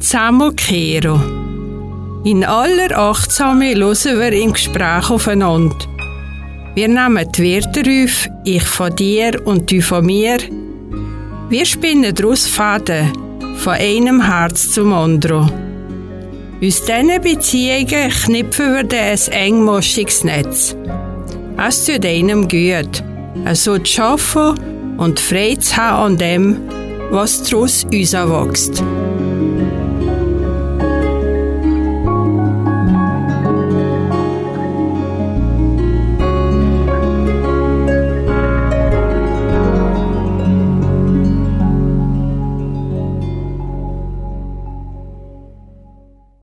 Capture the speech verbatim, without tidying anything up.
Samo Kero. In aller Achtsame hören wir im Gespräch aufeinander. Wir nehmen die Wörter auf, ich von dir und du von mir. Wir spinnen daraus Fäden, von einem Herz zum anderen. Aus diesen Beziehungen knüpfen wir dann ein engmaschiges Netz. Es tut einem gut, so zu arbeiten und Freude zu haben an dem, was daraus uns wächst.